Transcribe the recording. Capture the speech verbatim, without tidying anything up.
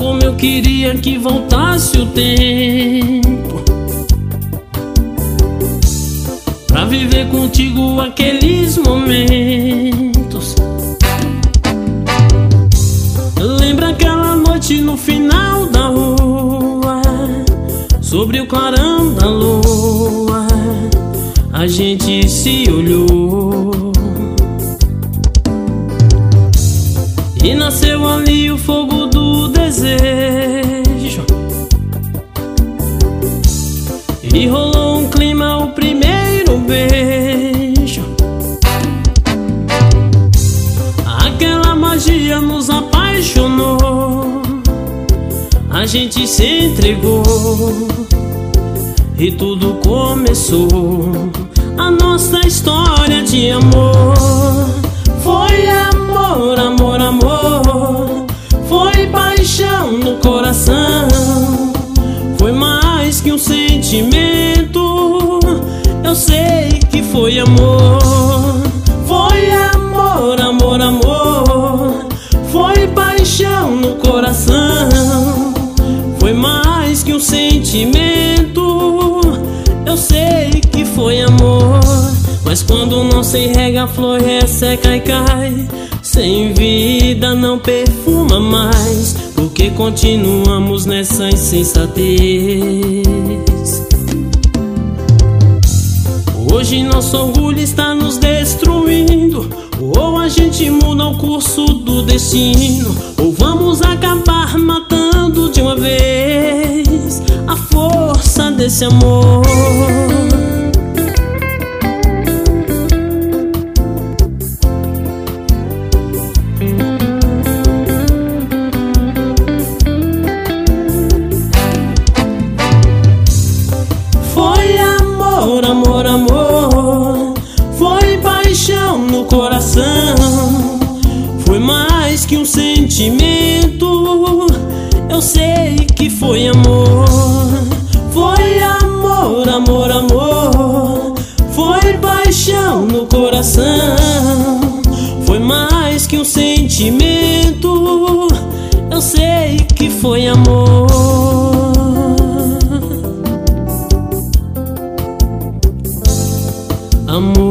como eu queria que voltasse o tempo pra viver contigo aqueles momentos. Lembra aquela noite no final da rua, sobre o clarão da lua, a gente se olhou e nasceu ali o fogo do desejo, e rolou um clima, o primeiro beijo. Aquela magia nos apaixonou, a gente se entregou e tudo começou. A nossa história de amor foi amor, amor, amor. Foi paixão no coração, foi mais que um sentimento. Eu sei que foi amor. Foi amor, amor, amor. Foi paixão no coração, foi mais que um sentimento. Eu sei que foi amor, mas quando não se rega a flor resseca e cai, sem vida não perfuma mais, porque continuamos nessa insensatez. Hoje nosso orgulho está nos destruindo, ou a gente muda o curso do destino, ou vamos acabar matando de uma vez a força desse amor. Foi amor, amor, amor. Foi paixão no coração, foi mais que um sentimento. Eu sei que foi amor. Foi amor, amor, amor. Foi paixão no coração, foi mais que um sentimento. Eu sei que foi amor. Amor.